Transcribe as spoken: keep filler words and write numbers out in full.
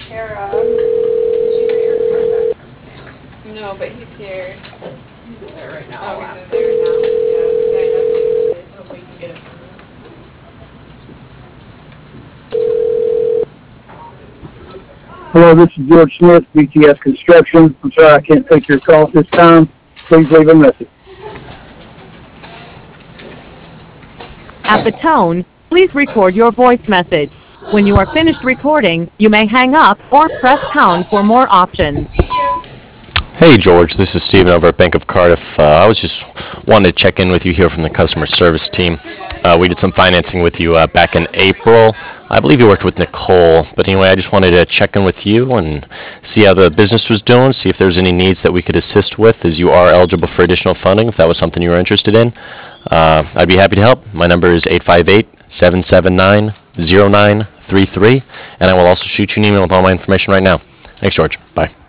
Tara. Did you get your contact from Sam? No, but he's here. He's in there right now. Oh, I'll he's ask in there him. now. Yeah, this guy has to use it. Hope we can get it from him. Hello, this is George Smith, B T S Construction. I'm sorry I can't take your call at this time. Please leave a message. At the tone, please record your voice message. When you are finished recording, you may hang up or press pound for more options. Hey George, this is Steven over at Bank of Cardiff. Uh, I was just wanting to check in with you here from the customer service team. Uh, we did some financing with you uh, back in April. I believe you worked with Nicole, but anyway, I just wanted to check in with you and see how the business was doing, see if there's any needs that we could assist with as you are eligible for additional funding, if that was something you were interested in. Uh, I'd be happy to help. My number is eight five eight, seven seven nine, zero nine three three, and I will also shoot you an email with all my information right now. Thanks, George. Bye.